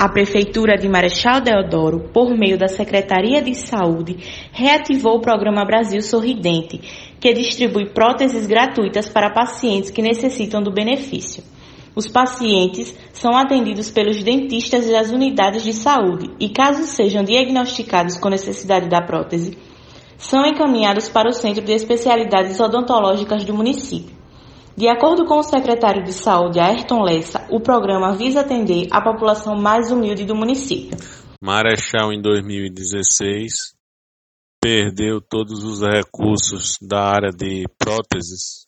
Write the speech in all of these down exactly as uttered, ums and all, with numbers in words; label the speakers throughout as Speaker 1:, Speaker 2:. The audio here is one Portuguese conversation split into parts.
Speaker 1: A Prefeitura de Marechal Deodoro, por meio da Secretaria de Saúde, reativou o programa Brasil Sorridente, que distribui próteses gratuitas para pacientes que necessitam do benefício. Os pacientes são atendidos pelos dentistas das unidades de saúde e, caso sejam diagnosticados com necessidade da prótese, são encaminhados para o Centro de Especialidades Odontológicas do município. De acordo com o secretário de Saúde, Ayrton Lessa, o programa visa atender a população mais humilde do município.
Speaker 2: Marechal, em dois mil e dezesseis, perdeu todos os recursos da área de próteses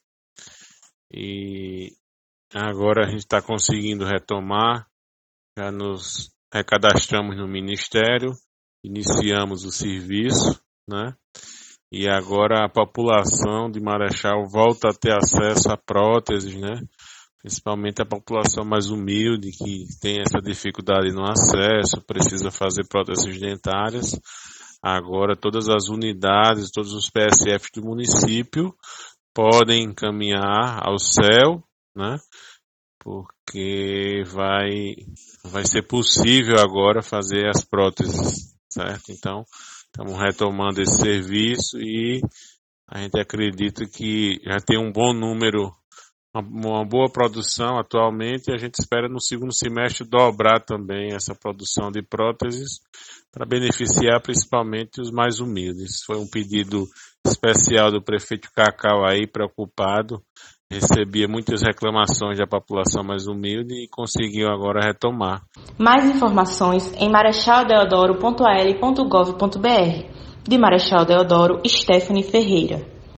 Speaker 2: e agora a gente está conseguindo retomar. Já nos recadastramos no Ministério, iniciamos o serviço, né? E agora a população de Marechal volta a ter acesso a próteses, né? Principalmente a população mais humilde, que tem essa dificuldade no acesso, precisa fazer próteses dentárias. Agora todas as unidades, todos os P S Fs do município podem encaminhar ao C E L, né? Porque vai, vai ser possível agora fazer as próteses, certo? Então, estamos retomando esse serviço e a gente acredita que já tem um bom número, uma, uma boa produção atualmente, e a gente espera no segundo semestre dobrar também essa produção de próteses para beneficiar principalmente os mais humildes. Foi um pedido especial do prefeito Cacau aí, preocupado, recebia muitas reclamações da população mais humilde e conseguiu agora retomar.
Speaker 1: Mais informações em marechal deodoro ponto a l ponto gov ponto b r. De Marechal Deodoro, Stephanie Ferreira.